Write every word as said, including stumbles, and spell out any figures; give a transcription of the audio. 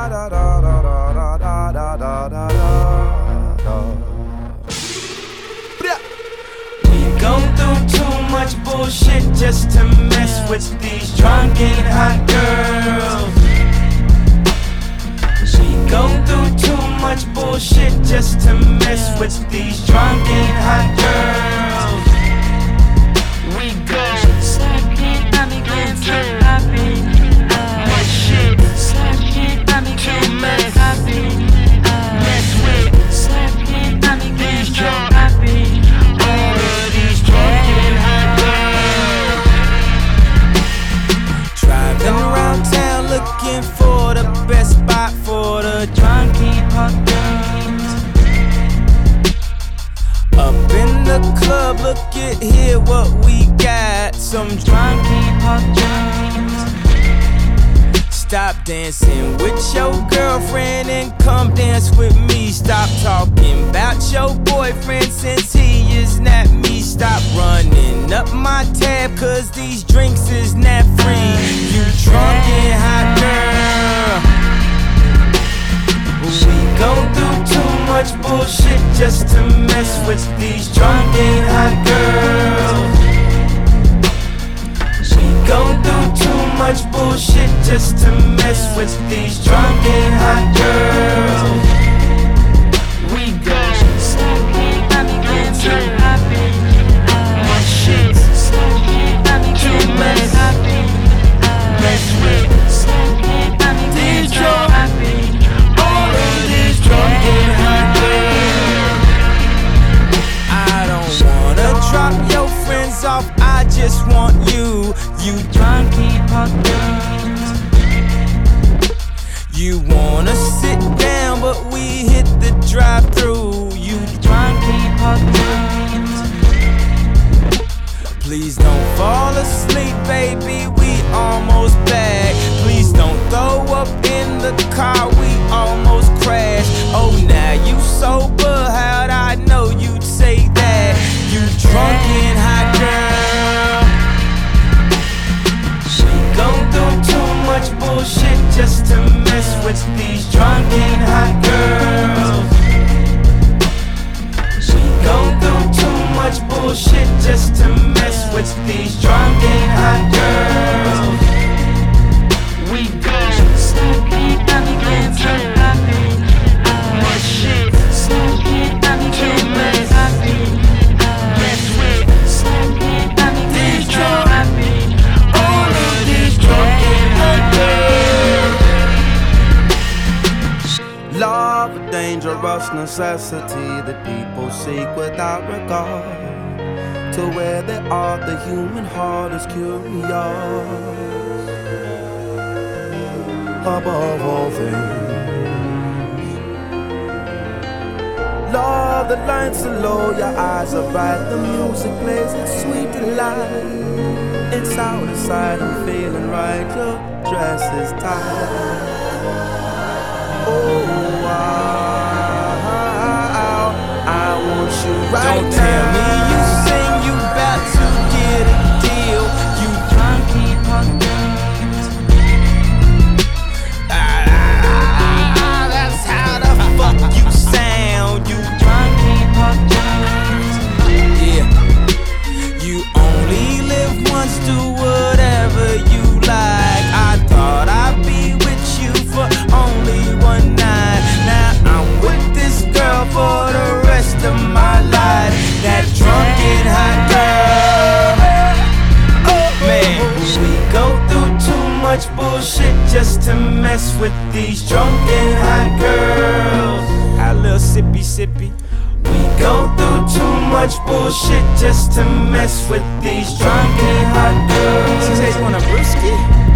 da da da da da da da da da. We go through too much bullshit just to mess with these drunk and hot girls. We go through too much bullshit just to mess with these drunk and hot girls. We go Slacking, I'm again so happy. much shit Slacking, I'm again so happy. mess with Slacking, I'm again these so drunk, happy. all of these drunk and hot girls. Driving around town looking for the best spot for the Drunk and hot girls. up in the club. Look at here what we got. Some drunk. Drunk and hot girls. Stop dancing with your girlfriend and come dance with me. Stop talking about your boyfriend since he is not me. Stop running up my tab cause these drinks is not free. You drunk and hot girl. We go through too much bullshit just to mess with these drunk and hot girls. We go through too much bullshit just to mess with these drunk and hot girls. We go Slacking, I'm again so happy. much shit Slacking, I'm again so happy. mess with Slacking, I'm again so happy. all of these drunk and hot girls. I don't wanna drop your friends off, I just want you. You Drunk and hot girls. You wanna sit down, but we hit the drive-thru. You Drunk and hot girls. please don't fall asleep, baby. We almost back. Please don't throw up in the car. We almost crashed. Oh, now you sober. How'd I know you'd say that? You drunk and hot girl. We go through too much bullshit just to mess with these drunk and hot girls. We go through too much bullshit just to mess with these drunk and hot girls. We go Slacking, I'm again so happy. much shit Slacking, I'm again so happy. mess with Slacking, I'm again so happy. all of these drunk and hot girls. Love, a dangerous necessity that people seek without regard to where they are. The human heart is curious above all things. Love, the lights are low, your eyes are bright, the music plays its sweet delight. It's out of sight, I'm feeling right, your dress is tight. Oh, wow, I want you right Don't now. tell me you sing you about to get a deal. You Drunk and hot girls. ah, that's how the fuck you sound. You Drunk and hot girls. yeah. You only live once, do whatever you like. I thought I'd be with you for only one night. Now I'm with this girl for the rest of my life. That drunk and hot girl. Oh man, We go through too much bullshit just to mess with these drunk and hot girls. a little sippy sippy. We go through too much bullshit just to mess with these drunk and hot girls. She says you want a brewski?